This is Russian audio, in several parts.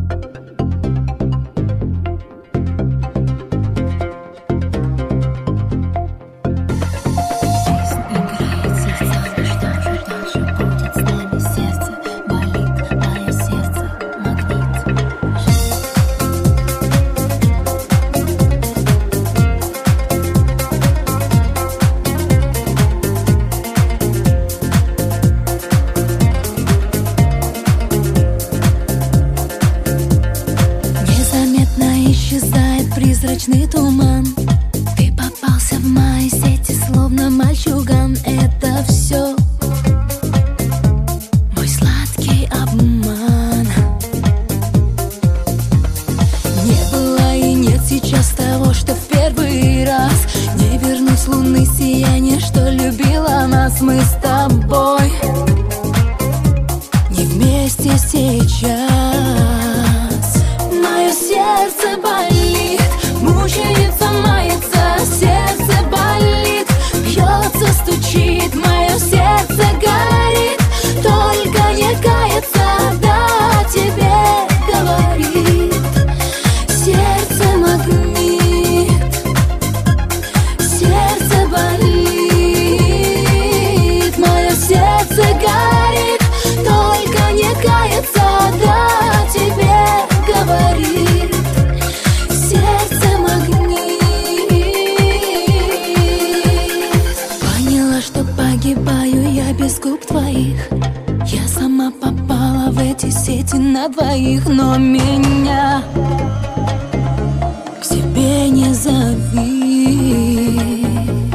Призрачный туман, ты попался в мои сети, словно мальчуган. Это все мой сладкий обман. Не было и нет сейчас того, что в первый раз. Не вернуть с луны сияние, что любила нас. Мы с тобой не вместе сейчас. Мое сердце болит, мучается, мается, сердце болит, бьется, стучит, мое сердце горит, только не кается, да, тебе говорит. Сердце магнит, сердце болит, мое сердце горит, только не кается, да, тебе говорит. Сердце магнит. Поняла, что погибаю я без губ твоих. Я сама попала в эти сети на двоих. Но меня к себе не зови.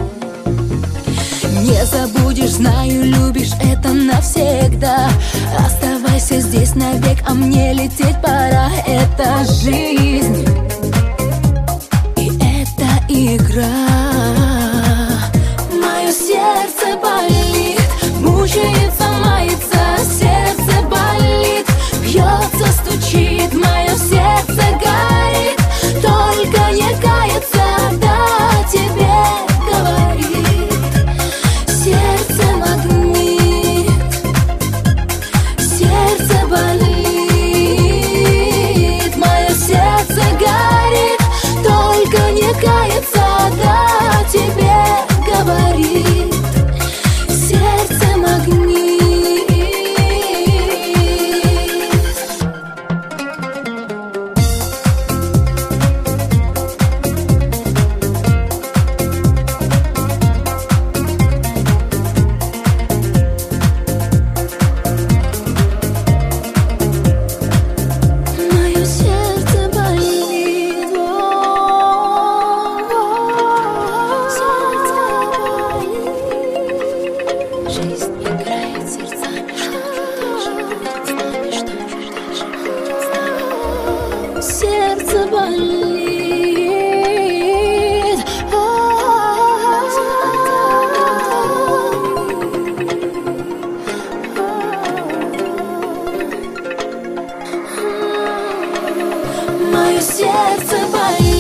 Не забудешь, знаю, любишь, это навсегда. Оставайся здесь навек, а мне лететь пора. Это жизнь, и это игра. Мое сердце болит, мучается, мается, сердце болит, бьется, стучит, мое сердце горит, только не кается, да, тебе говорит. Сердце магнит, сердце болит, мое сердце горит, только не кается, да, тебе говорит. Сердце магнит. Мое сердце болит, сердце болит. Жизнь играет сердцами, что же дальше будет с нами, что же дальше будет с нами. Сердце болит, мое сердце болит.